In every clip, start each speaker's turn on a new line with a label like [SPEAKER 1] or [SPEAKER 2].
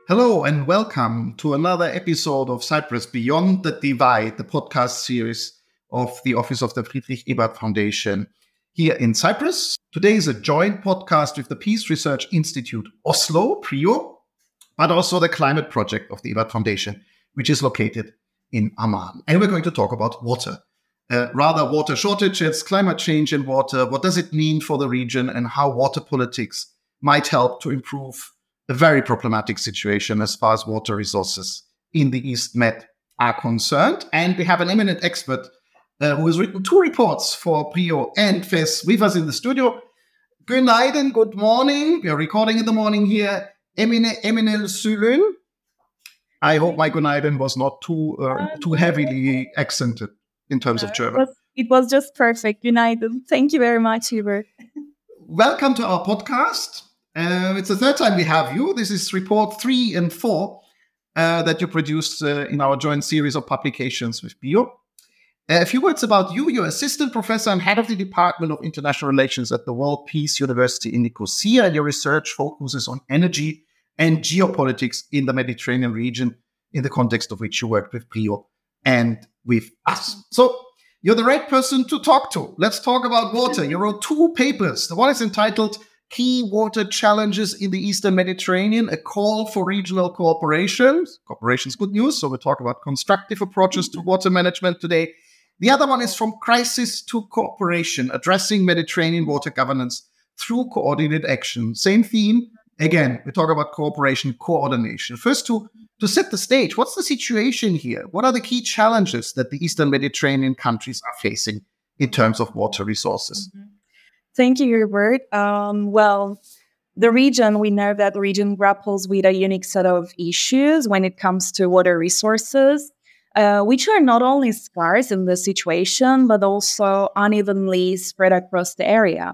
[SPEAKER 1] Hello and welcome to another episode of Cyprus Beyond the Divide, the podcast series of the Office of the Friedrich Ebert Foundation here in Cyprus. Today is a joint podcast with the Peace Research Institute Oslo, PRIO, but also the Climate Project of the Ebert Foundation, which is located in Amman. And we're going to talk about water. Water shortages, climate change in water. What does it mean for the region and how water politics might help to improve a very problematic situation as far as water resources in the East Med are concerned. And we have an eminent expert who has written two reports for PRIO and FES with us in the studio. Günaydın, good morning. We are recording in the morning here. Emine Sülün. I hope my Günaydın was not too heavily accented in terms of German.
[SPEAKER 2] It was just perfect. Günaydın. Thank you very much, Hubert.
[SPEAKER 1] Welcome to our podcast. It's the third time we have you. This is report 3 and 4 that you produced in our joint series of publications with PRIO. A few words about you. You're assistant professor and head of the Department of International Relations at the World Peace University in Nicosia, and your research focuses on energy and geopolitics in the Mediterranean region, in the context of which you worked with PRIO and with us. So you're the right person to talk to. Let's talk about water. You wrote two papers. The one is entitled Key Water Challenges in the Eastern Mediterranean, a call for regional cooperation. Cooperation is good news, so we'll talk about constructive approaches to water management today. The other one is From Crisis to Cooperation, addressing Mediterranean water governance through coordinated action. Same theme. Again, we talk about cooperation, coordination. First, to set the stage, what's the situation here? What are the key challenges that the Eastern Mediterranean countries are facing in terms of water resources?
[SPEAKER 2] Mm-hmm. Thank you, Hubert. We know that the region grapples with a unique set of issues when it comes to water resources, which are not only scarce in this situation, but also unevenly spread across the area.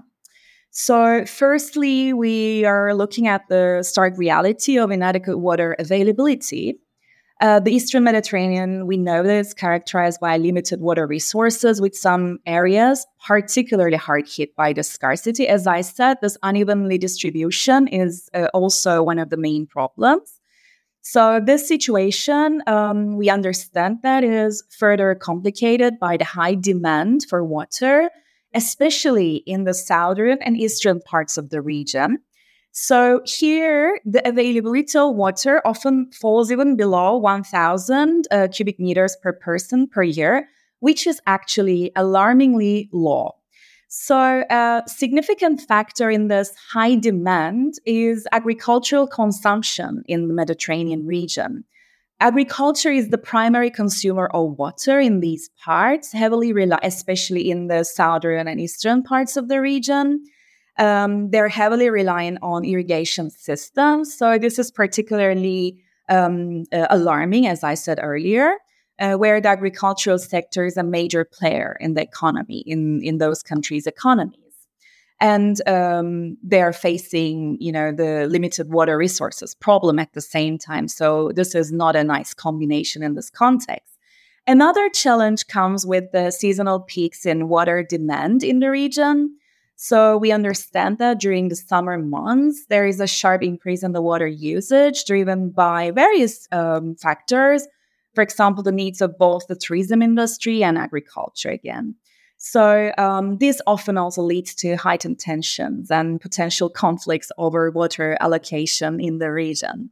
[SPEAKER 2] So firstly, we are looking at the stark reality of inadequate water availability. The Eastern Mediterranean, we know that it's characterized by limited water resources, with some areas particularly hard hit by the scarcity. As I said, this unevenly distribution is also one of the main problems. So this situation, we understand that is further complicated by the high demand for water, especially in the southern and eastern parts of the region. So here, the availability of water often falls even below 1,000 cubic meters per person per year, which is actually alarmingly low. So a significant factor in this high demand is agricultural consumption in the Mediterranean region. Agriculture is the primary consumer of water in these parts, especially in the southern and eastern parts of the region. They're heavily reliant on irrigation systems. So this is particularly alarming, as I said earlier, where the agricultural sector is a major player in the economy, in those countries' economies. And they're facing, the limited water resources problem at the same time. So this is not a nice combination in this context. Another challenge comes with the seasonal peaks in water demand in the region. So we understand that during the summer months, there is a sharp increase in the water usage driven by various factors. For example, the needs of both the tourism industry and agriculture again. So this often also leads to heightened tensions and potential conflicts over water allocation in the region.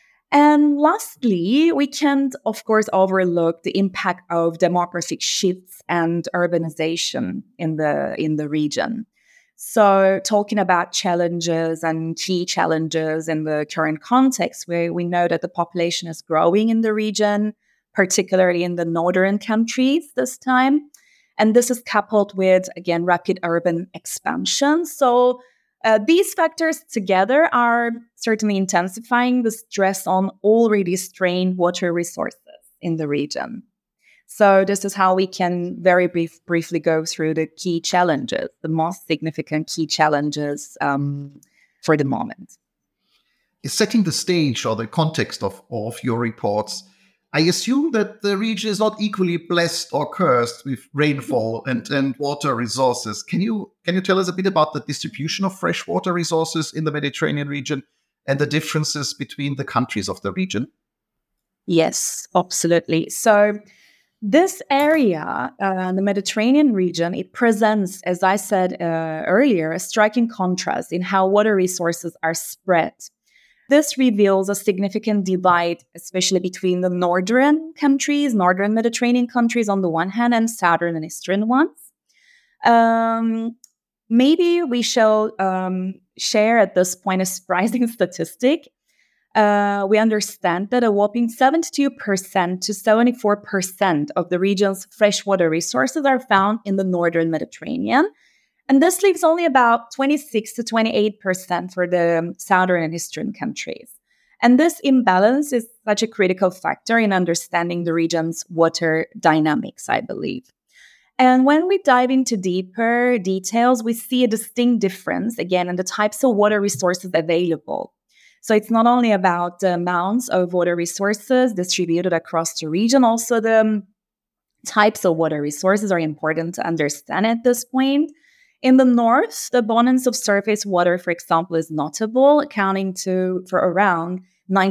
[SPEAKER 2] And lastly, we can't, of course, overlook the impact of demographic shifts and urbanization in the region. So talking about challenges and key challenges in the current context, where we know that the population is growing in the region, particularly in the northern countries this time. And this is coupled with, again, rapid urban expansion. So these factors together are certainly intensifying the stress on already strained water resources in the region. So this is how we can very briefly go through the key challenges, the most significant key challenges for the moment.
[SPEAKER 1] Setting the stage or the context of your reports, I assume that the region is not equally blessed or cursed with rainfall and water resources. Can you tell us a bit about the distribution of freshwater resources in the Mediterranean region and the differences between the countries of the region?
[SPEAKER 2] Yes, absolutely. So this area, the Mediterranean region, it presents, as I said earlier, a striking contrast in how water resources are spread. This reveals a significant divide, especially between the northern Mediterranean countries on the one hand, and southern and eastern ones. Maybe we shall share at this point a surprising statistic. We understand that a whopping 72% to 74% of the region's freshwater resources are found in the northern Mediterranean. And this leaves only about 26 to 28% for the southern and eastern countries. And this imbalance is such a critical factor in understanding the region's water dynamics, I believe. And when we dive into deeper details, we see a distinct difference, again, in the types of water resources available. So it's not only about the amounts of water resources distributed across the region, also the types of water resources are important to understand at this point. In the north, the abundance of surface water, for example, is notable, accounting for around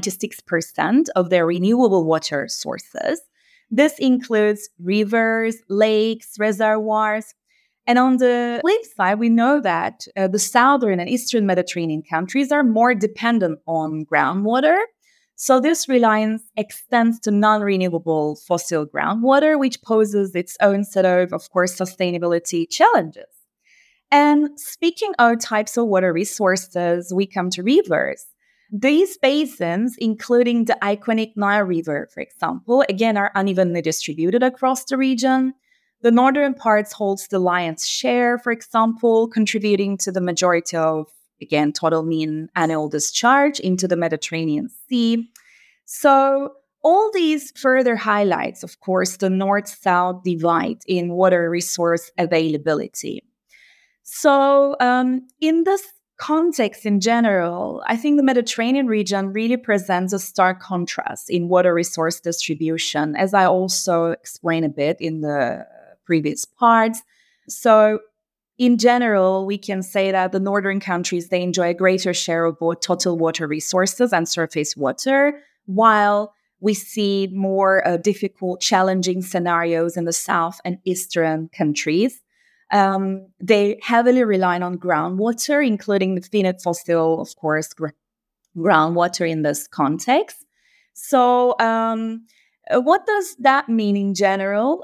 [SPEAKER 2] 96% of their renewable water sources. This includes rivers, lakes, reservoirs. And on the flip side, we know that the southern and eastern Mediterranean countries are more dependent on groundwater. So this reliance extends to non-renewable fossil groundwater, which poses its own set of course, sustainability challenges. And speaking of types of water resources, we come to rivers. These basins, including the iconic Nile River, for example, again, are unevenly distributed across the region. The northern parts holds the lion's share, for example, contributing to the majority of, again, total mean annual discharge into the Mediterranean Sea. So all these further highlights, of course, the north-south divide in water resource availability. So in this context in general, I think the Mediterranean region really presents a stark contrast in water resource distribution, as I also explained a bit in the previous parts. So in general, we can say that the northern countries, they enjoy a greater share of both total water resources and surface water, while we see more difficult, challenging scenarios in the south and eastern countries. They heavily rely on groundwater, including the finite fossil, of course, groundwater in this context. So what does that mean in general?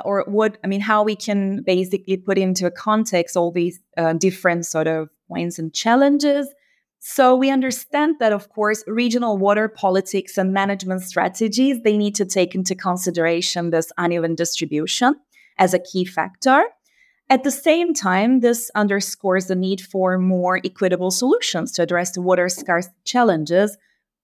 [SPEAKER 2] How we can basically put into a context all these different sort of points and challenges. So we understand that, of course, regional water politics and management strategies, they need to take into consideration this uneven distribution as a key factor. At the same time, this underscores the need for more equitable solutions to address the water scarcity challenges,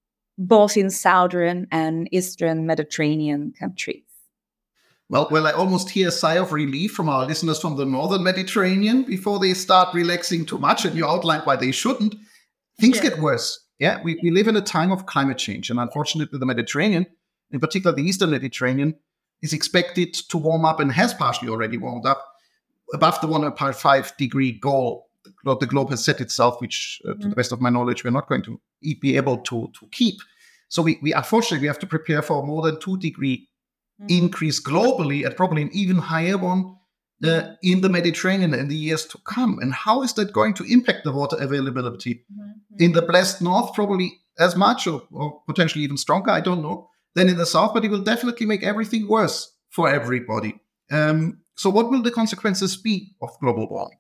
[SPEAKER 2] both in southern and eastern Mediterranean countries.
[SPEAKER 1] Well, I almost hear a sigh of relief from our listeners from the northern Mediterranean before they start relaxing too much, and you outlined why they shouldn't. Things get worse. Yeah, we live in a time of climate change, and unfortunately the Mediterranean, in particular the eastern Mediterranean, is expected to warm up and has partially already warmed up above the 1.5 degree goal the globe has set itself, which, to the best of my knowledge, we're not going to be able to keep. So we unfortunately, we have to prepare for a more than 2 degree increase globally, and probably an even higher one in the Mediterranean in the years to come. And how is that going to impact the water availability? In the blessed north, probably as much or potentially even stronger, I don't know, than in the south, but it will definitely make everything worse for everybody. So what will the consequences be of global warming?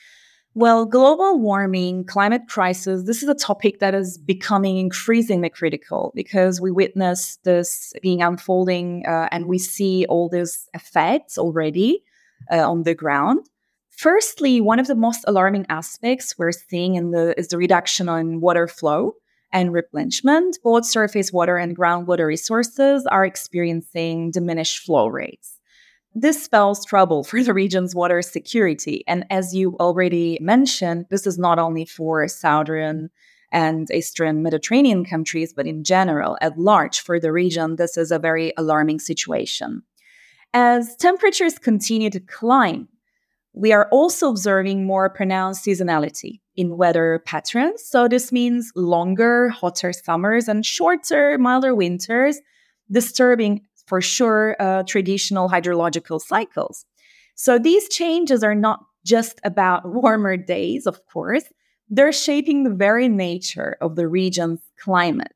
[SPEAKER 2] Well, global warming, climate crisis, this is a topic that is becoming increasingly critical because we witness this being unfolding and we see all these effects already on the ground. Firstly, one of the most alarming aspects we're seeing is the reduction in water flow and replenishment. Both surface water and groundwater resources are experiencing diminished flow rates. This spells trouble for the region's water security. And as you already mentioned, this is not only for southern and eastern Mediterranean countries, but in general, at large for the region, this is a very alarming situation. As temperatures continue to climb, We are also observing more pronounced seasonality in weather patterns. So this means longer, hotter summers and shorter, milder winters, disturbing for sure traditional hydrological cycles. So these changes are not just about warmer days, of course. They're shaping the very nature of the region's climate.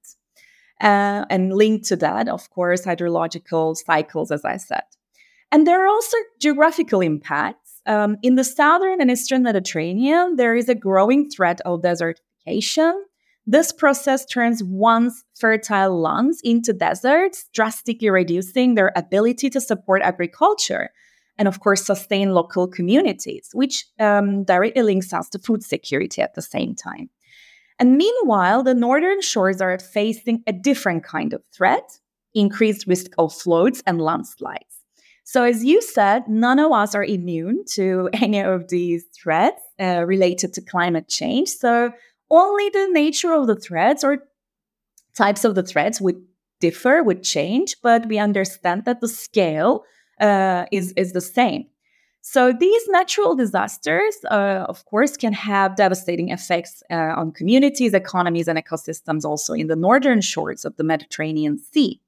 [SPEAKER 2] And linked to that, of course, hydrological cycles, as I said. And there are also geographical impacts. In the southern and eastern Mediterranean, there is a growing threat of desertification. This process turns once fertile lands into deserts, drastically reducing their ability to support agriculture and, of course, sustain local communities, which directly links us to food security at the same time. And meanwhile, the northern shores are facing a different kind of threat, increased risk of floods and landslides. So as you said, none of us are immune to any of these threats related to climate change. So only the nature of the threats or types of the threats would differ, would change, but we understand that the scale is the same. So these natural disasters, of course, can have devastating effects on communities, economies, and ecosystems also in the northern shores of the Mediterranean Sea.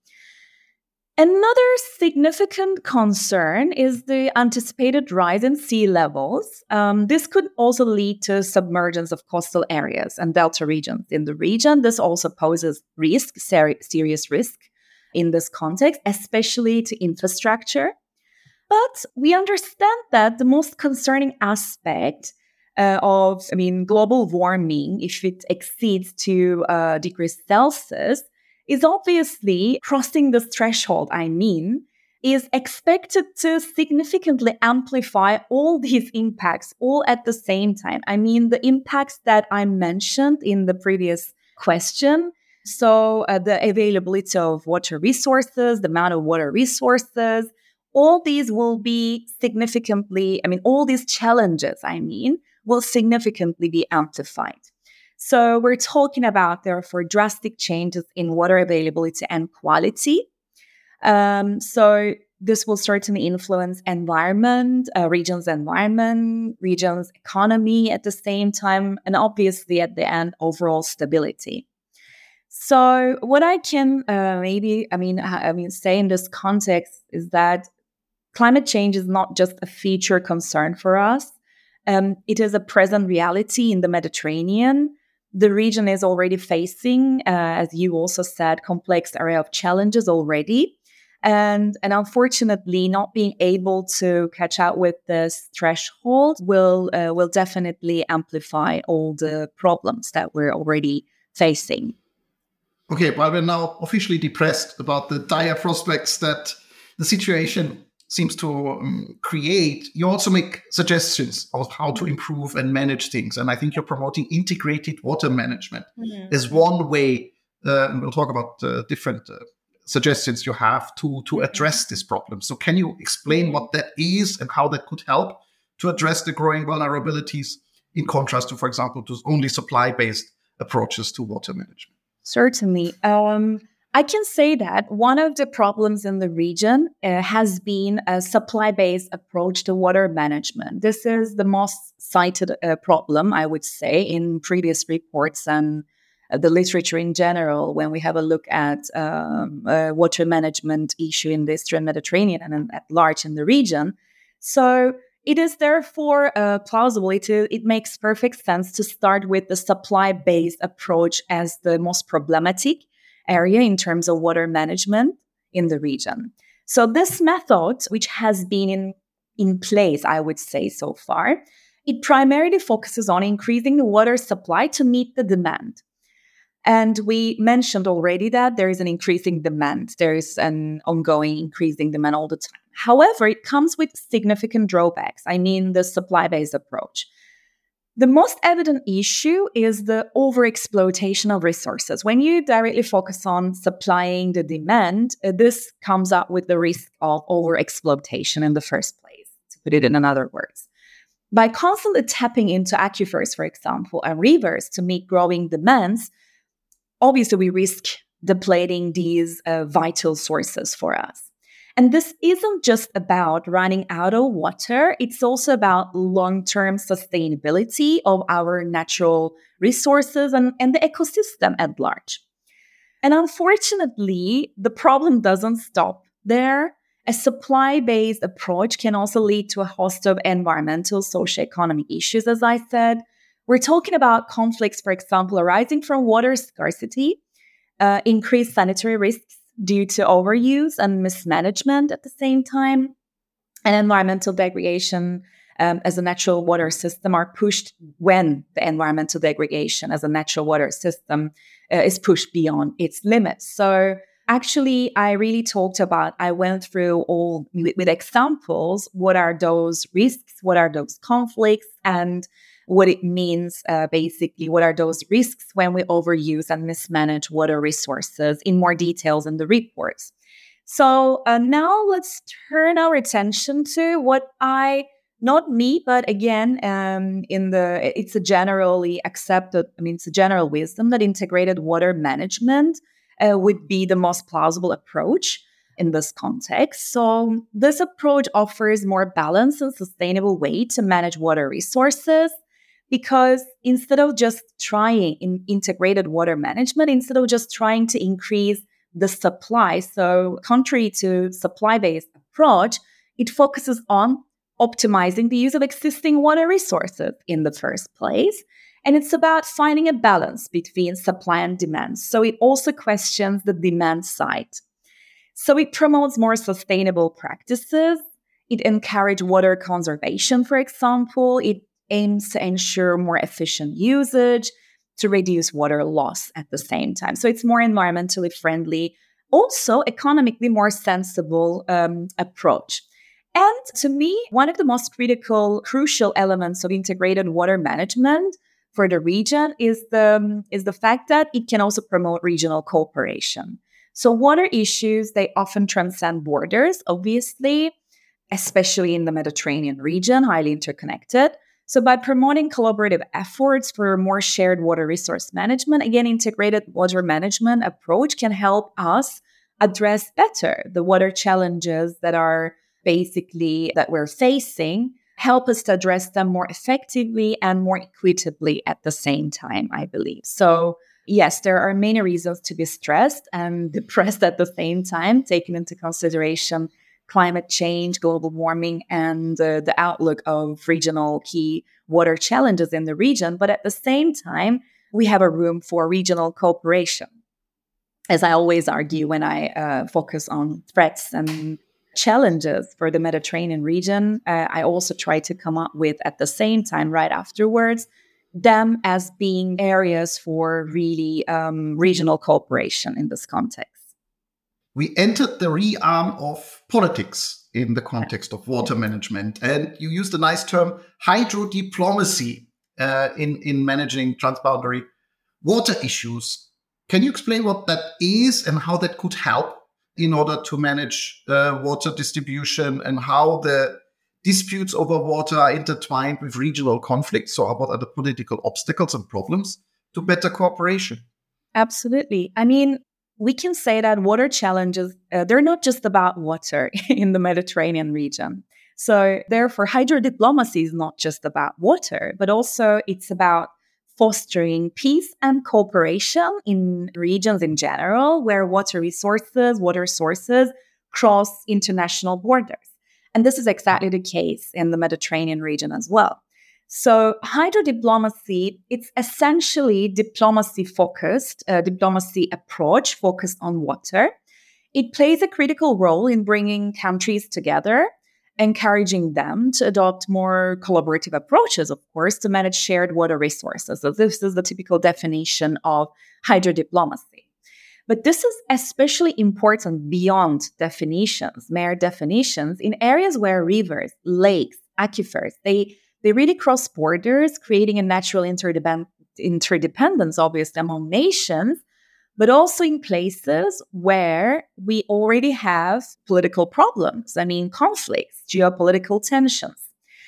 [SPEAKER 2] Another significant concern is the anticipated rise in sea levels. This could also lead to submergence of coastal areas and delta regions in the region. This also poses serious risk in this context, especially to infrastructure. But we understand that the most concerning aspect of global warming, if it exceeds 2 degrees Celsius, is obviously crossing this threshold, is expected to significantly amplify all these impacts all at the same time. The impacts that I mentioned in the previous question. So the availability of water resources, the amount of water resources, all these will be significantly, all these challenges, will significantly be amplified. So we're talking about, therefore, drastic changes in water availability and quality. So this will certainly influence regions' economy at the same time, and obviously at the end, overall stability. So what I can say in this context is that climate change is not just a future concern for us. It is a present reality in the Mediterranean. The region is already facing, as you also said, complex area of challenges already. And unfortunately, not being able to catch up with this threshold will definitely amplify all the problems that we're already facing.
[SPEAKER 1] Okay, while we're now officially depressed about the dire prospects that the situation seems to create, you also make suggestions of how to improve and manage things. And I think you're promoting integrated water management as one way, and we'll talk about different suggestions you have to address this problem. So can you explain what that is and how that could help to address the growing vulnerabilities in contrast to, for example, to only supply-based approaches to water management?
[SPEAKER 2] Certainly. I can say that one of the problems in the region has been a supply-based approach to water management. This is the most cited problem, I would say, in previous reports and the literature in general when we have a look at water management issue in the Eastern Mediterranean and at large in the region. So it is therefore plausible, it makes perfect sense to start with the supply-based approach as the most problematic area in terms of water management in the region. So this method, which has been in place, I would say so far, it primarily focuses on increasing the water supply to meet the demand. And we mentioned already that there is an increasing demand. There is an ongoing increasing demand all the time. However, it comes with significant drawbacks. The supply-based approach. The most evident issue is the overexploitation of resources. When you directly focus on supplying the demand, this comes up with the risk of overexploitation in the first place, to put it in other words. By constantly tapping into aquifers, for example, and rivers to meet growing demands, obviously we risk depleting these vital sources for us. And this isn't just about running out of water, it's also about long-term sustainability of our natural resources and the ecosystem at large. And unfortunately, the problem doesn't stop there. A supply-based approach can also lead to a host of environmental, socioeconomic issues, as I said. We're talking about conflicts, for example, arising from water scarcity, increased sanitary risks due to overuse and mismanagement at the same time, and environmental degradation as a natural water system are pushed when the environmental degradation as a natural water system is pushed beyond its limits. So actually, I went through all with examples, what are those risks, what are those conflicts, and what it means, basically, what are those risks when we overuse and mismanage water resources in more details in the reports. So now let's turn our attention to not me, but again, it's a generally accepted, it's a general wisdom that integrated water management would be the most plausible approach in this context. So this approach offers more balanced and sustainable way to manage water resources, because instead of just trying in integrated water management, instead of just trying to increase the supply, so contrary to supply-based approach, it focuses on optimizing the use of existing water resources in the first place. And it's about finding a balance between supply and demand. So it also questions the demand side. So it promotes more sustainable practices. It encourages water conservation, for example. It aims to ensure more efficient usage, to reduce water loss at the same time. So it's more environmentally friendly, also economically more sensible approach. And to me, one of the most crucial elements of integrated water management for the region is the fact that it can also promote regional cooperation. So water issues, they often transcend borders, obviously, especially in the Mediterranean region, highly interconnected. So by promoting collaborative efforts for more shared water resource management, again, integrated water management approach can help us address better the water challenges that we're facing, help us to address them more effectively and more equitably at the same time, I believe. So yes, there are many reasons to be stressed and depressed at the same time, taking into consideration climate change, global warming, and the outlook of regional key water challenges in the region. But at the same time, we have a room for regional cooperation. As I always argue when I focus on threats and challenges for the Mediterranean region, I also try to come up with, at the same time, right afterwards, them as being areas for really regional cooperation in this context.
[SPEAKER 1] We entered the realm of politics in the context of water management. And you used a nice term, hydrodiplomacy, in managing transboundary water issues. Can you explain what that is and how that could help in order to manage water distribution, and how the disputes over water are intertwined with regional conflicts? So what are the political obstacles and problems to better cooperation?
[SPEAKER 2] Absolutely. We can say that water challenges, they're not just about water in the Mediterranean region. So therefore, hydrodiplomacy is not just about water, but also it's about fostering peace and cooperation in regions in general, where water sources cross international borders. And this is exactly the case in the Mediterranean region as well. So hydrodiplomacy, it's essentially diplomacy approach focused on water. It plays a critical role in bringing countries together, encouraging them to adopt more collaborative approaches, of course, to manage shared water resources. So this is the typical definition of hydrodiplomacy. But this is especially important beyond mere definitions, in areas where rivers, lakes, aquifers, they really cross borders, creating a natural interdependence, obviously, among nations, but also in places where we already have political problems, conflicts, geopolitical tensions.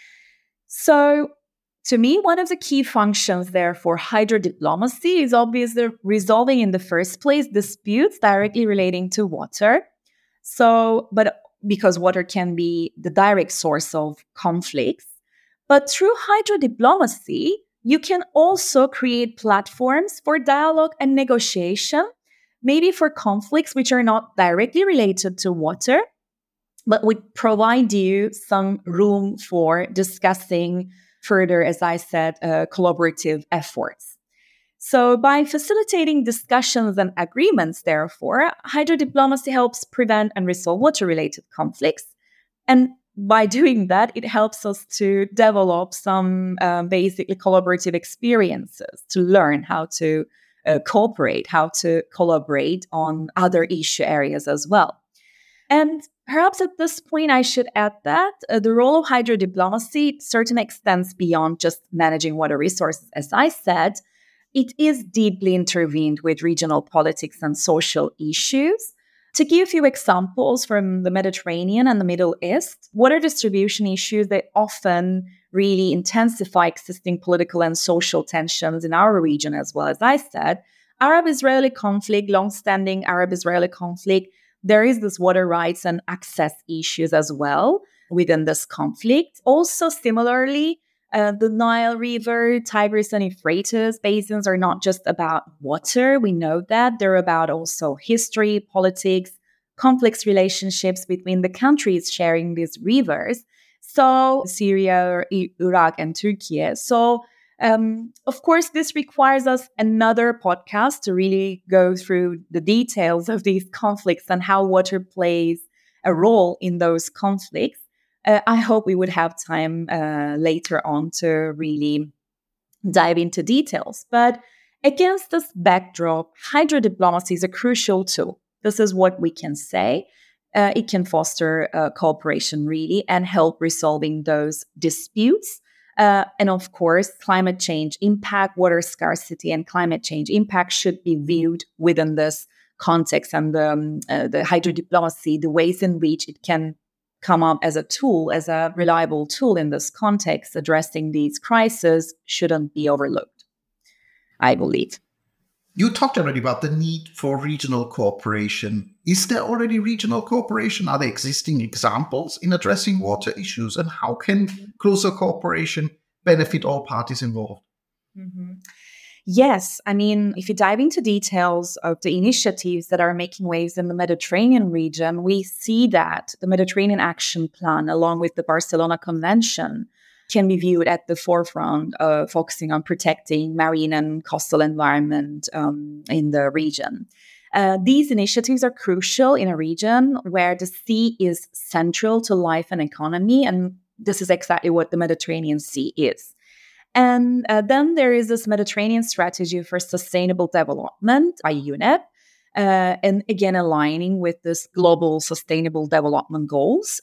[SPEAKER 2] So, to me, one of the key functions there for hydrodiplomacy is obviously resolving in the first place disputes directly relating to water. So, but because water can be the direct source of conflicts. But through hydrodiplomacy, you can also create platforms for dialogue and negotiation, maybe for conflicts which are not directly related to water, but would provide you some room for discussing further, as I said, collaborative efforts. So by facilitating discussions and agreements, therefore, hydrodiplomacy helps prevent and resolve water-related conflicts. And by doing that, it helps us to develop some basically collaborative experiences, to learn how to cooperate, how to collaborate on other issue areas as well. And perhaps at this point, I should add that the role of hydrodiplomacy certainly extends beyond just managing water resources. As I said, it is deeply intertwined with regional politics and social issues. To give a few examples from the Mediterranean and the Middle East, water distribution issues, they often really intensify existing political and social tensions in our region as well. As I said, Arab-Israeli conflict, long-standing Arab-Israeli conflict, there is this water rights and access issues as well within this conflict. Also, similarly, the Nile River, Tigris and Euphrates basins are not just about water. We know that. They're about also history, politics, complex relationships between the countries sharing these rivers. So Syria, Iraq, and Turkey. So, of course, this requires us another podcast to really go through the details of these conflicts and how water plays a role in those conflicts. I hope we would have time later on to really dive into details. But against this backdrop, hydrodiplomacy is a crucial tool. This is what we can say. It can foster cooperation, really, and help resolving those disputes. And of course, climate change impact, water scarcity, and climate change impact should be viewed within this context. And the hydrodiplomacy, the ways in which it can come up as a tool, as a reliable tool in this context, addressing these crises, shouldn't be overlooked, I believe.
[SPEAKER 1] You talked already about the need for regional cooperation. Is there already regional cooperation? Are there existing examples in addressing water issues? And how can closer cooperation benefit all parties involved?
[SPEAKER 2] Mm-hmm. Yes. I mean, if you dive into details of the initiatives that are making waves in the Mediterranean region, we see that the Mediterranean Action Plan, along with the Barcelona Convention, can be viewed at the forefront of focusing on protecting marine and coastal environment in the region. These initiatives are crucial in a region where the sea is central to life and economy, and this is exactly what the Mediterranean Sea is. And then there is this Mediterranean Strategy for Sustainable Development by UNEP, and again aligning with this global sustainable development goals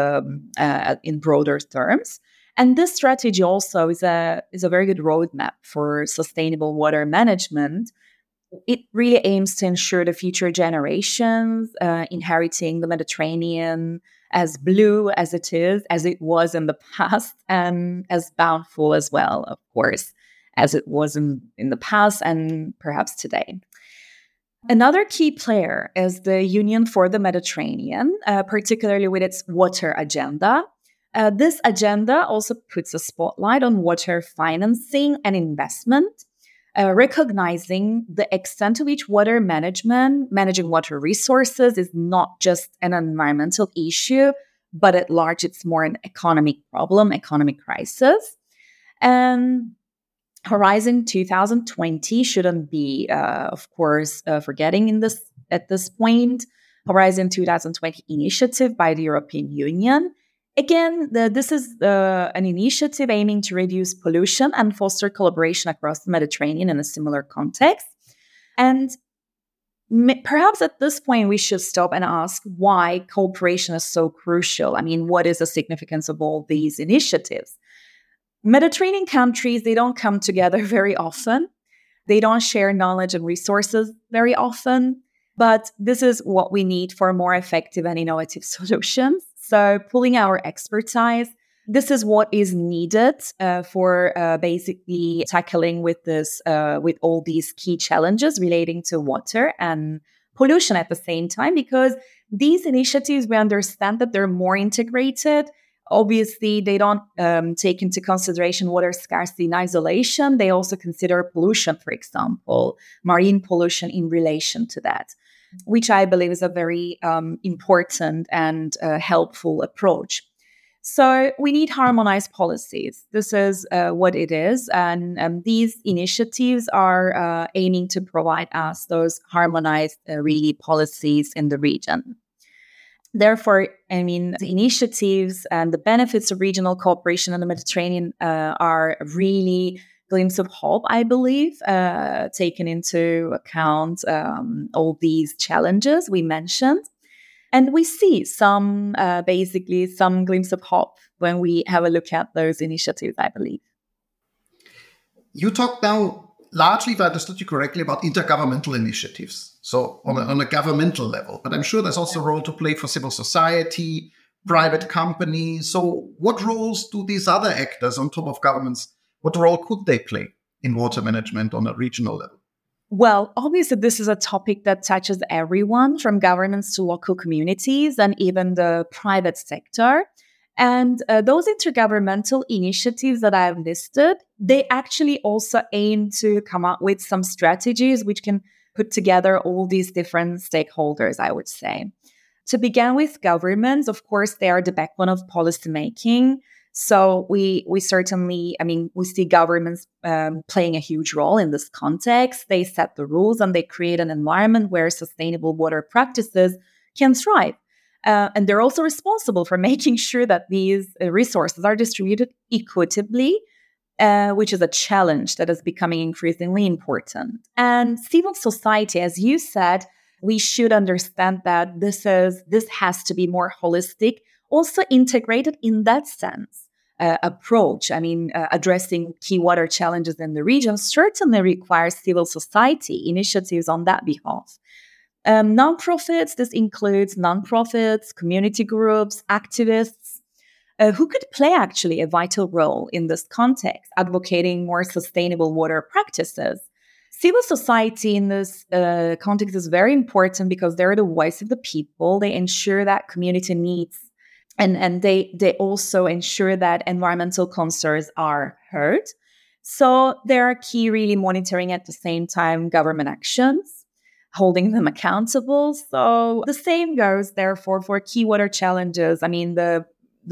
[SPEAKER 2] in broader terms. And this strategy also is a very good roadmap for sustainable water management. It really aims to ensure the future generations inheriting the Mediterranean as blue as it was in the past, and as bountiful as well, of course, as it was in the past and perhaps today. Another key player is the Union for the Mediterranean, particularly with its water agenda. This agenda also puts a spotlight on water financing and investment, recognizing the extent to which water managing water resources is not just an environmental issue, but at large, it's more an economic problem, economic crisis. And Horizon 2020 shouldn't be, of course, forgetting at this point. Horizon 2020 initiative by the European Union. Again, this is an initiative aiming to reduce pollution and foster collaboration across the Mediterranean in a similar context. And perhaps at this point, we should stop and ask why cooperation is so crucial. I mean, what is the significance of all these initiatives? Mediterranean countries, they don't come together very often. They don't share knowledge and resources very often. But this is what we need for more effective and innovative solutions. So pulling our expertise, this is what is needed for basically tackling with all these key challenges relating to water and pollution at the same time, because These initiatives, we understand that they're more integrated. Obviously, they don't take into consideration water scarcity in isolation. They also consider pollution, for example, marine pollution in relation to that, which I believe is a very important and helpful approach. So we need harmonized policies. This is what it is. And these initiatives are aiming to provide us those harmonized really policies in the region. Therefore, the initiatives and the benefits of regional cooperation in the Mediterranean are really glimpse of hope, I believe, taken into account all these challenges we mentioned. And we see some glimpse of hope when we have a look at those initiatives, I believe.
[SPEAKER 1] You talked now largely, if I understood you correctly, about intergovernmental initiatives. So on a governmental level, but I'm sure there's also a role to play for civil society, private companies. So what roles do these other actors on top of governments, what role could they play in water management on a regional level?
[SPEAKER 2] Well, obviously, this is a topic that touches everyone, from governments to local communities and even the private sector. And those intergovernmental initiatives that I have listed, they actually also aim to come up with some strategies which can put together all these different stakeholders, I would say. To begin with, governments, of course, they are the backbone of policymaking. So we certainly, we see governments playing a huge role in this context. They set the rules and they create an environment where sustainable water practices can thrive. And they're also responsible for making sure that these resources are distributed equitably, which is a challenge that is becoming increasingly important. And civil society, as you said, we should understand that this has to be more holistic, also integrated in that sense. Approach. Addressing key water challenges in the region certainly requires civil society initiatives on that behalf. Nonprofits, this includes nonprofits, community groups, activists, who could play actually a vital role in this context, advocating more sustainable water practices. Civil society in this context is very important because they're the voice of the people. They ensure that community needs and they also ensure that environmental concerns are heard. So they are key really monitoring at the same time government actions, holding them accountable. So the same goes therefore for key water challenges. The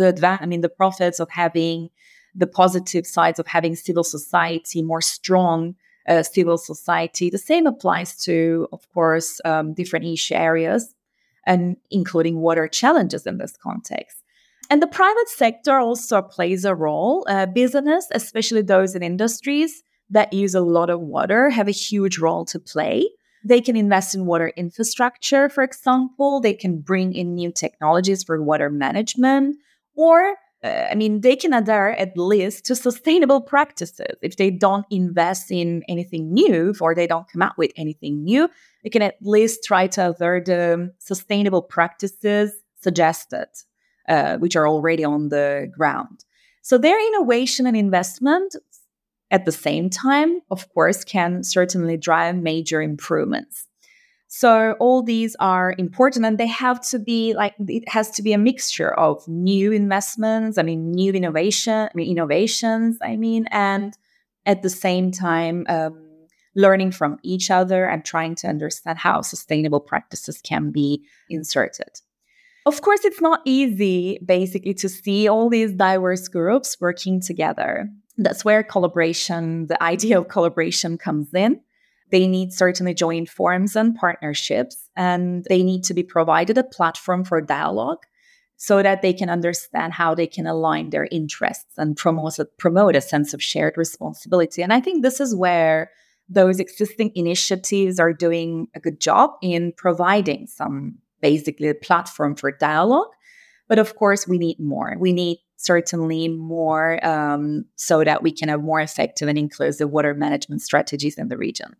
[SPEAKER 2] profits of having the positive sides of having civil society, more strong civil society. The same applies to, of course, different issue areas, and including water challenges in this context. And the private sector also plays a role. Business, especially those in industries that use a lot of water, have a huge role to play. They can invest in water infrastructure, for example. They can bring in new technologies for water management, or they can adhere at least to sustainable practices. If they don't invest in anything new or they don't come up with anything new, they can at least try to adhere the sustainable practices suggested, which are already on the ground. So their innovation and investment at the same time, of course, can certainly drive major improvements. So all these are important, and they have to be it has to be a mixture of new investments, new innovations, and at the same time, learning from each other and trying to understand how sustainable practices can be inserted. Of course, it's not easy, basically, to see all these diverse groups working together. That's where collaboration, the idea of collaboration comes in. They need certainly joint forums and partnerships, and they need to be provided a platform for dialogue so that they can understand how they can align their interests and promote a sense of shared responsibility. And I think this is where those existing initiatives are doing a good job in providing some, basically, a platform for dialogue. But of course, we need more. We need certainly more so that we can have more effective and inclusive water management strategies in the region.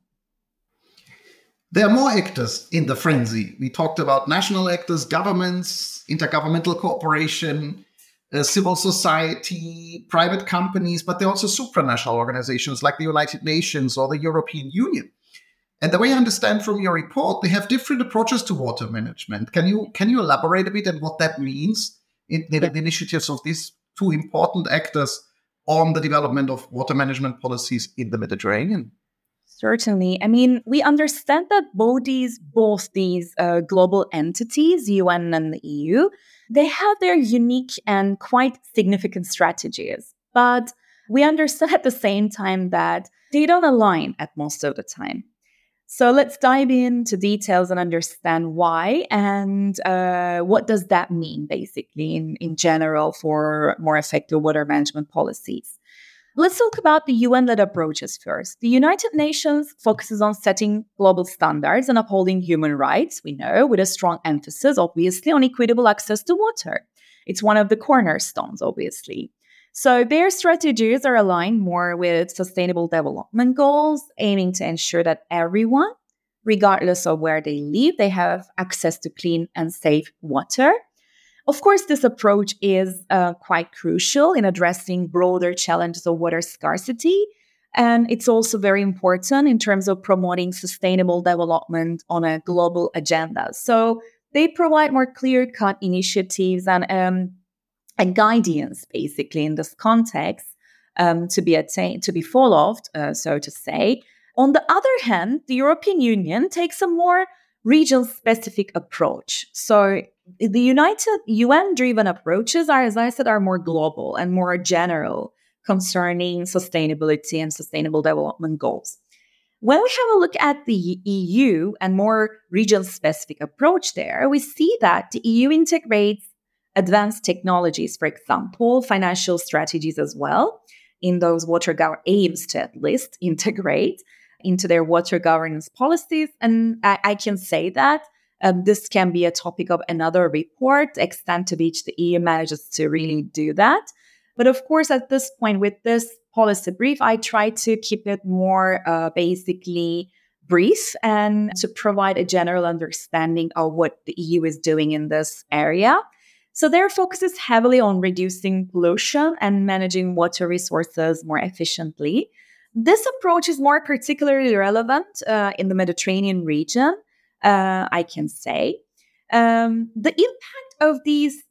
[SPEAKER 1] There are more actors in the frenzy. We talked about national actors, governments, intergovernmental cooperation, civil society, private companies, but there are also supranational organizations like the United Nations or the European Union. And the way I understand from your report, they have different approaches to water management. Can you elaborate a bit on what that means in the initiatives of these two important actors on the development of water management policies in the Mediterranean?
[SPEAKER 2] Certainly. I mean, we understand that both these global entities, UN and the EU, they have their unique and quite significant strategies. But we understand at the same time that they don't align at most of the time. So let's dive into details and understand why and what does that mean, basically, in general for more effective water management policies. Let's talk about the UN-led approaches first. The United Nations focuses on setting global standards and upholding human rights, we know, with a strong emphasis, obviously, on equitable access to water. It's one of the cornerstones, obviously. So their strategies are aligned more with sustainable development goals, aiming to ensure that everyone, regardless of where they live, they have access to clean and safe water. Of course, this approach is quite crucial in addressing broader challenges of water scarcity. And it's also very important in terms of promoting sustainable development on a global agenda. So they provide more clear-cut initiatives and guidance, basically, in this context to be followed, so to say. On the other hand, the European Union takes a more region-specific approach. So the United UN-driven approaches are, as I said, are more global and more general concerning sustainability and sustainable development goals. When we have a look at the EU and more region-specific approach there, we see that the EU integrates advanced technologies, for example, financial strategies as well, in those aims to at least integrate into their water governance policies. And I can say that this can be a topic of another report, the extent to which the EU manages to really do that. But of course, at this point, with this policy brief, I try to keep it more basically brief and to provide a general understanding of what the EU is doing in this area. So their focus is heavily on reducing pollution and managing water resources more efficiently. This approach is more particularly relevant in the Mediterranean region, I can say. The impact of these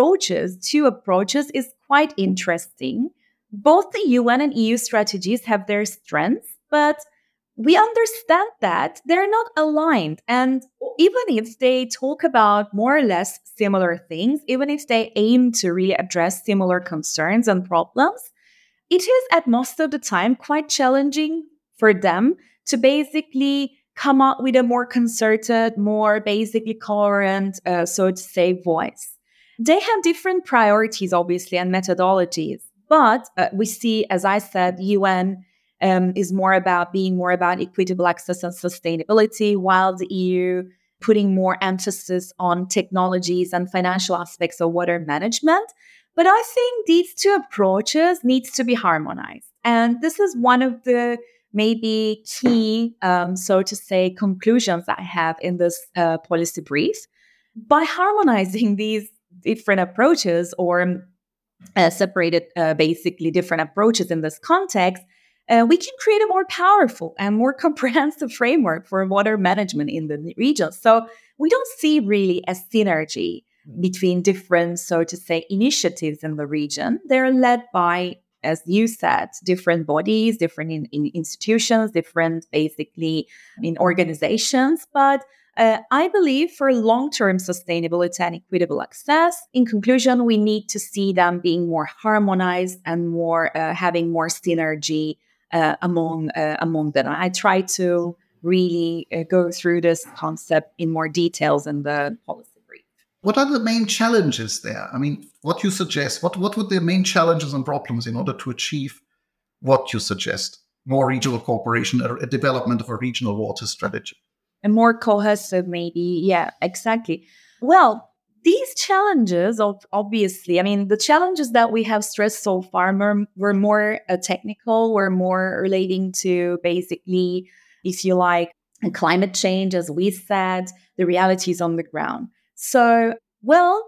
[SPEAKER 2] two approaches, is quite interesting. Both the UN and EU strategies have their strengths, but we understand that they're not aligned. And even if they talk about more or less similar things, even if they aim to really address similar concerns and problems, it is at most of the time quite challenging for them to basically come up with a more concerted, more basically coherent, so to say, voice. They have different priorities, obviously, and methodologies. But we see, as I said, UN is more about equitable access and sustainability, while the EU putting more emphasis on technologies and financial aspects of water management. But I think these two approaches needs to be harmonized. And this is one of the maybe key, so to say, conclusions I have in this policy brief. By harmonizing these different approaches or separated basically different approaches in this context, we can create a more powerful and more comprehensive framework for water management in the region. So we don't see really a synergy between different, so to say, initiatives in the region. They're led by, as you said, different bodies, different in institutions, different basically in organizations. But I believe for long-term sustainability and equitable access, in conclusion, we need to see them being more harmonized and more having more synergy among them. I try to really go through this concept in more details in the policy brief.
[SPEAKER 1] What are the main challenges there? I mean, what you suggest, what would the main challenges and problems in order to achieve what you suggest? More regional cooperation, a development of a regional water strategy.
[SPEAKER 2] And more cohesive, maybe. Yeah, exactly. Well, these challenges, obviously, I mean, the challenges that we have stressed so far were more technical, were more relating to basically, if you like, climate change, as we said, the realities on the ground. So, well,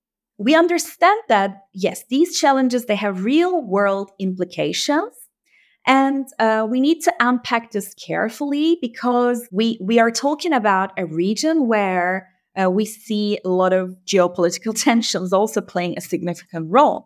[SPEAKER 2] we understand that, yes, these challenges, they have real world implications. And we need to unpack this carefully because we are talking about a region where we see a lot of geopolitical tensions also playing a significant role.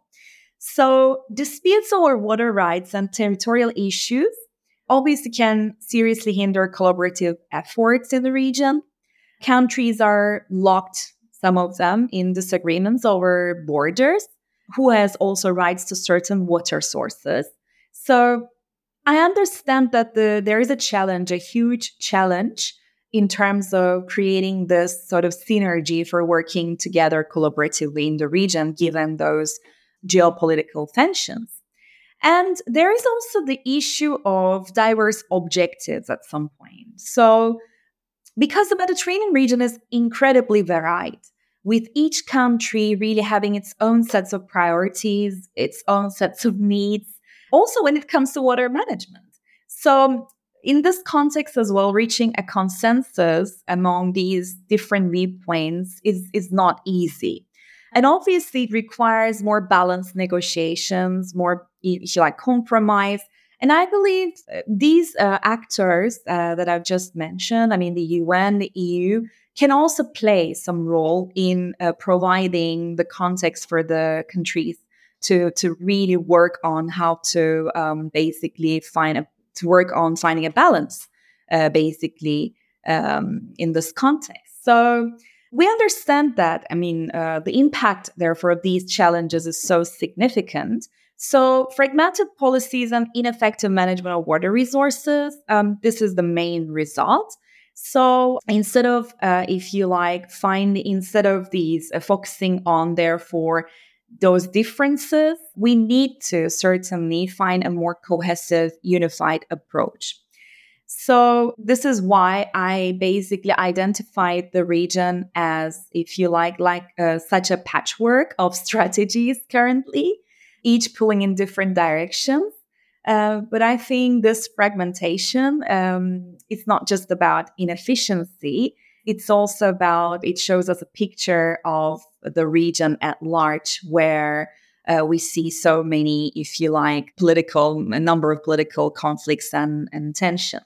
[SPEAKER 2] So disputes over water rights and territorial issues obviously can seriously hinder collaborative efforts in the region. Countries are locked, some of them, in disagreements over borders, who has also rights to certain water sources. So I understand that there is a challenge, a huge challenge in terms of creating this sort of synergy for working together collaboratively in the region, given those geopolitical tensions. And there is also the issue of diverse objectives at some point. So, because the Mediterranean region is incredibly varied, with each country really having its own sets of priorities, its own sets of needs, also when it comes to water management. So, in this context as well, reaching a consensus among these different viewpoints is not easy. And obviously, it requires more balanced negotiations, more, if you like, compromise. And I believe these actors that I've just mentioned, I mean, the UN, the EU, can also play some role in providing the context for the countries to really work on how to basically work on finding a balance, basically, in this context. So we understand that, I mean, the impact, therefore, of these challenges is so significant. So fragmented policies and ineffective management of water resources, this is the main result. So instead of, if you like, instead of these focusing on, therefore, those differences, we need to certainly find a more cohesive, unified approach. So this is why I basically identified the region as, if you like such a patchwork of strategies currently, each pulling in different directions. But I think this fragmentation, it's not just about inefficiency. It's also it shows us a picture of the region at large where we see so many, if you like, a number of political conflicts and tensions.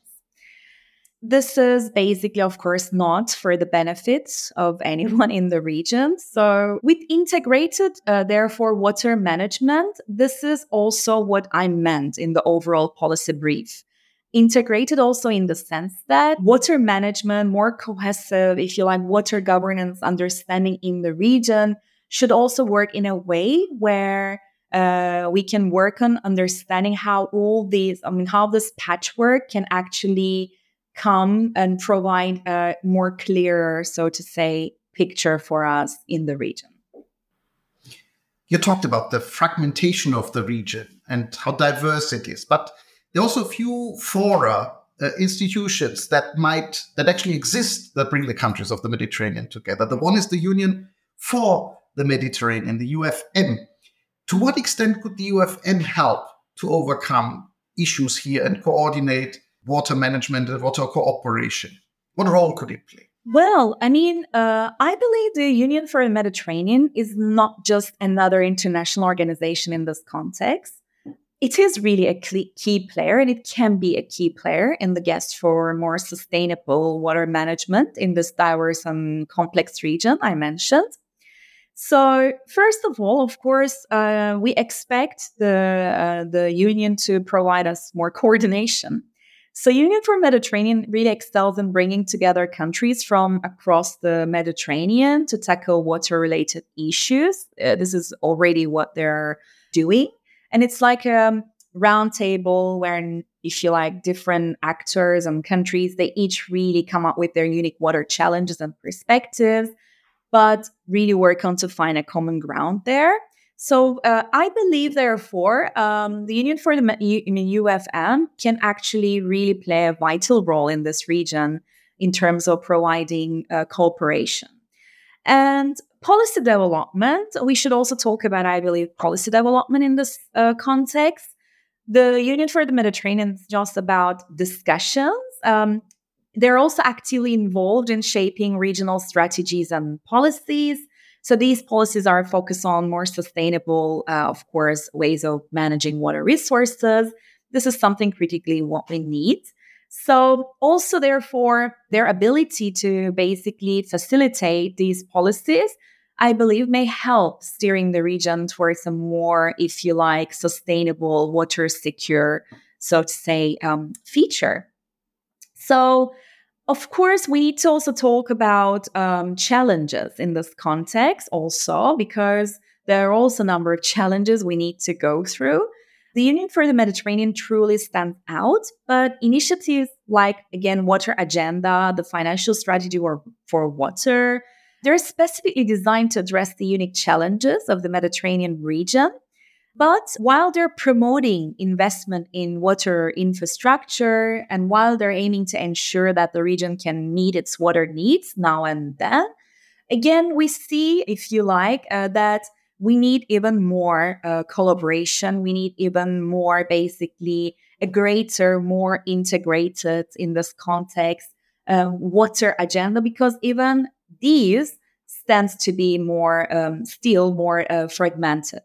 [SPEAKER 2] This is basically, of course, not for the benefits of anyone in the region. So with integrated, therefore, water management, this is also what I meant in the overall policy brief. Integrated also in the sense that water management, more cohesive, if you like, water governance understanding in the region should also work in a way where we can work on understanding how how this patchwork can actually come and provide a more clearer, so to say, picture for us in the region.
[SPEAKER 1] You talked about the fragmentation of the region and how diverse it is, but there are also a few fora, institutions that actually exist that bring the countries of the Mediterranean together. The one is the Union for the Mediterranean, the UFM. To what extent could the UFM help to overcome issues here and coordinate water management and water cooperation? What role could it play?
[SPEAKER 2] Well, I mean, I believe the Union for the Mediterranean is not just another international organization in this context. It is really a key player, and it can be a key player in the quest for more sustainable water management in this diverse and complex region I mentioned. So, first of all, of course, we expect the Union to provide us more coordination. So Union for Mediterranean really excels in bringing together countries from across the Mediterranean to tackle water-related issues. This is already what they're doing. And it's like a round table where, if you like, different actors and countries, they each really come up with their unique water challenges and perspectives, but really work on to find a common ground there. So I believe, therefore, the Union for the UFM can actually really play a vital role in this region in terms of providing cooperation. And policy development, we should also talk about, I believe, policy development in this context. The Union for the Mediterranean is just about discussions. They're also actively involved in shaping regional strategies and policies. So these policies are focused on more sustainable, of course, ways of managing water resources. This is something critically what we need. So also, therefore, their ability to basically facilitate these policies, I believe, may help steering the region towards a more, if you like, sustainable, water secure, so to say, feature. So, of course, we need to also talk about challenges in this context also, because there are also a number of challenges we need to go through. The Union for the Mediterranean truly stands out, but initiatives like, again, Water Agenda, the financial strategy for water, they're specifically designed to address the unique challenges of the Mediterranean region. But while they're promoting investment in water infrastructure and while they're aiming to ensure that the region can meet its water needs now and then, again, we see, if you like, that we need even more collaboration. We need even more, basically, a greater, more integrated, in this context, water agenda, because even these stands to be still more fragmented.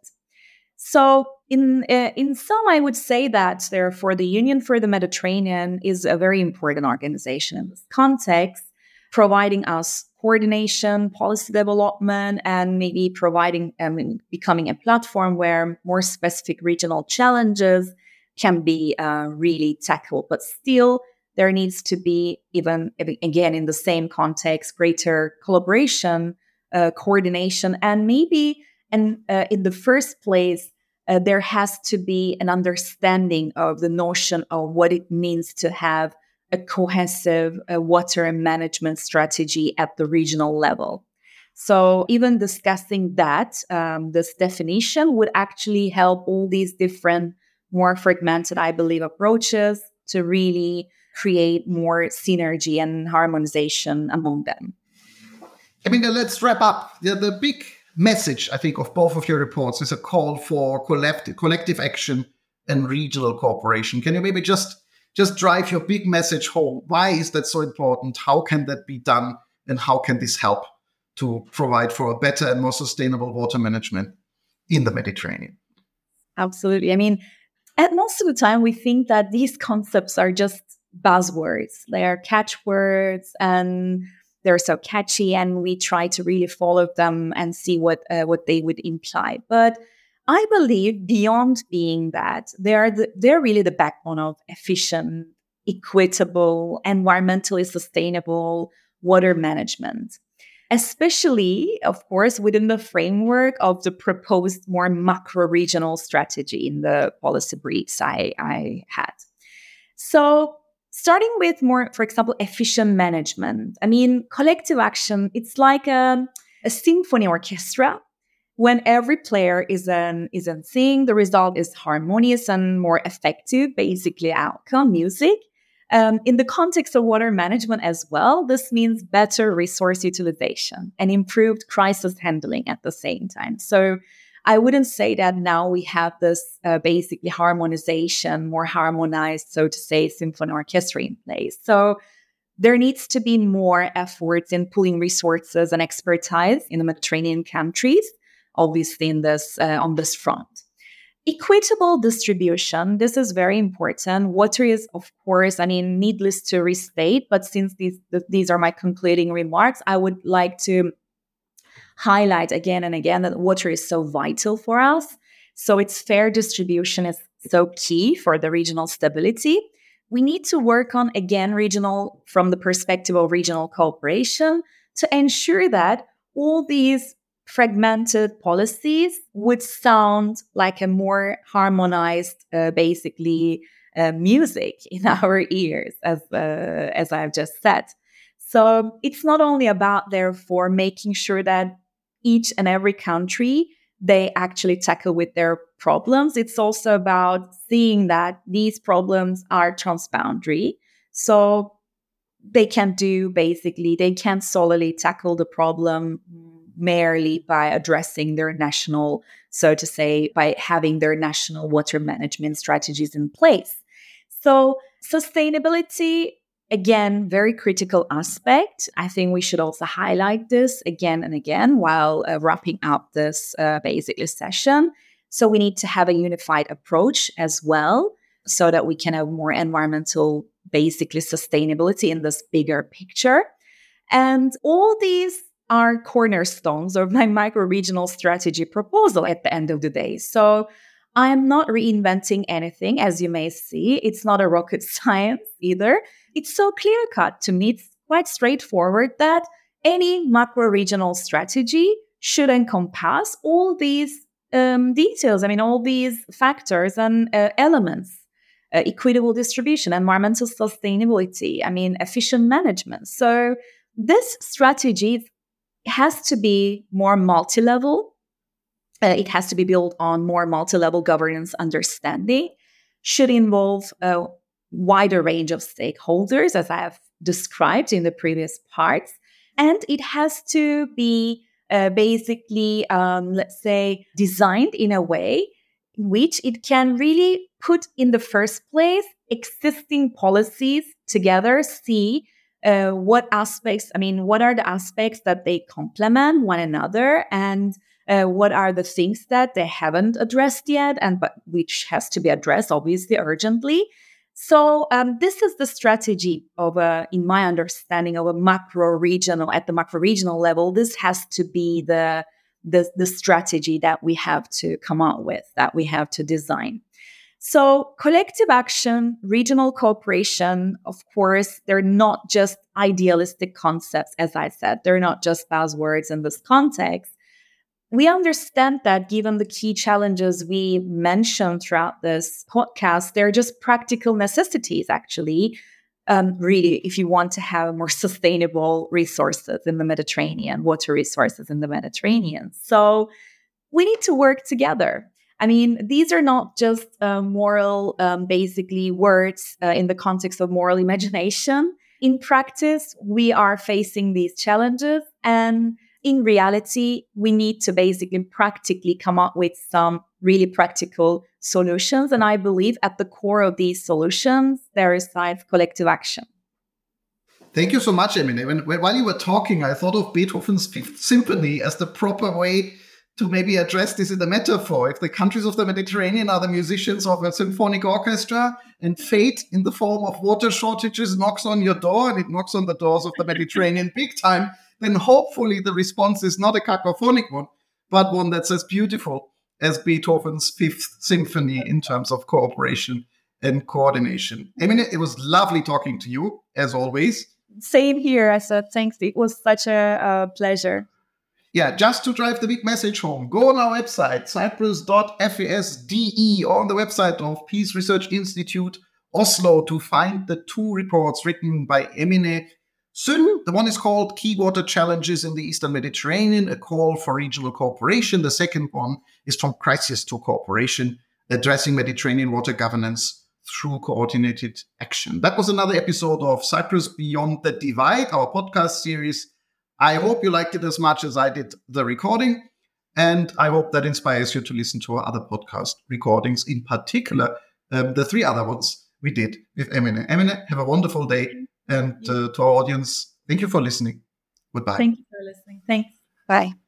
[SPEAKER 2] So in sum, I would say that therefore the Union for the Mediterranean is a very important organization in this context, providing us coordination, policy development, and maybe becoming a platform where more specific regional challenges can be really tackled. But still, there needs to be, even again in the same context, greater collaboration, coordination, and maybe, in the first place, there has to be an understanding of the notion of what it means to have a cohesive water management strategy at the regional level. So even discussing that, this definition would actually help all these different, more fragmented, I believe, approaches to really create more synergy and harmonization among them.
[SPEAKER 1] I mean, let's wrap up. The big message, I think, of both of your reports is a call for collective action and regional cooperation. Can you maybe just drive your big message home? Why is that so important? How can that be done? And how can this help to provide for a better and more sustainable water management in the Mediterranean?
[SPEAKER 2] Absolutely. I mean, at most of the time, we think that these concepts are just buzzwords. They are catchwords and they're so catchy, and we try to really follow them and see what they would imply. But I believe beyond being that, they're really the backbone of efficient, equitable, environmentally sustainable water management, especially, of course, within the framework of the proposed more macro-regional strategy in the policy briefs I had. So starting with more, for example, efficient management. I mean, collective action, it's like a symphony orchestra. When every player is in sync, the result is harmonious and more effective, basically outcome, music. In the context of water management as well, this means better resource utilization and improved crisis handling at the same time. So I wouldn't say that now we have this basically harmonization, more harmonized, so to say, symphony orchestra in place. So there needs to be more efforts in pooling resources and expertise in the Mediterranean countries, obviously on this front. Equitable distribution, this is very important. Water is, of course, needless to restate, but since these are my concluding remarks, I would like to highlight again and again that water is so vital for us. So its fair distribution is so key for the regional stability. We need to work on, again, from the perspective of regional cooperation to ensure that all these fragmented policies would sound like a more harmonized, music in our ears, as I've just said. So it's not only about, therefore, making sure that each and every country, they actually tackle with their problems. It's also about seeing that these problems are transboundary. So they can't solely tackle the problem merely by addressing their national, so to say, by having their national water management strategies in place. So sustainability, again, very critical aspect. I think we should also highlight this again and again while wrapping up this session. So we need to have a unified approach as well. so that we can have more environmental, basically sustainability in this bigger picture. And all these are cornerstones of my micro-regional strategy proposal at the end of the day. So I'm not reinventing anything, as you may see. It's not a rocket science either. It's so clear-cut to me. It's quite straightforward that any macro-regional strategy should encompass all these details. I mean, all these factors and elements. Equitable distribution, environmental sustainability, efficient management. So this strategy has to be more multi-level. It has to be built on more multi-level governance understanding, should involve a wider range of stakeholders, as I have described in the previous parts. And it has to be basically, let's say, designed in a way in which it can really put in the first place existing policies together, see what are the aspects that they complement one another, and what are the things that they haven't addressed yet, but which has to be addressed, obviously, urgently. So this is the strategy of, in my understanding, of a macro-regional, at the macro-regional level. This has to be the strategy that we have to come out with, that we have to design. So collective action, regional cooperation, of course, they're not just idealistic concepts, as I said. They're not just buzzwords in this context. We understand that given the key challenges we mentioned throughout this podcast, they're just practical necessities, actually, really, if you want to have more sustainable resources in the Mediterranean, water resources in the Mediterranean. So we need to work together. These are not just moral, basically, words in the context of moral imagination. In practice, we are facing these challenges, and in reality, we need to basically practically come up with some really practical solutions. And I believe at the core of these solutions, there resides collective action.
[SPEAKER 1] Thank you so much, Emine. While you were talking, I thought of Beethoven's Fifth Symphony as the proper way to maybe address this in the metaphor. If the countries of the Mediterranean are the musicians of a symphonic orchestra, and fate in the form of water shortages knocks on your door, and it knocks on the doors of the Mediterranean big time, then hopefully the response is not a cacophonic one, but one that's as beautiful as Beethoven's Fifth Symphony in terms of cooperation and coordination. Emine, it was lovely talking to you, as always.
[SPEAKER 2] Same here, Asad. Thanks. It was such a pleasure.
[SPEAKER 1] Yeah, just to drive the big message home, go on our website, cyprus.fasde, or on the website of Peace Research Institute Oslo, to find the two reports written by Emine Sün. The one is called Key Water Challenges in the Eastern Mediterranean, a call for regional cooperation. The second one is From Crisis to Cooperation, addressing Mediterranean water governance through coordinated action. That was another episode of Cyprus Beyond the Divide, our podcast series. I hope you liked it as much as I did the recording, and I hope that inspires you to listen to our other podcast recordings, in particular, the three other ones we did with Emine. Emine, have a wonderful day, and to our audience, thank you for listening. Goodbye.
[SPEAKER 2] Thank you for listening. Thanks. Bye.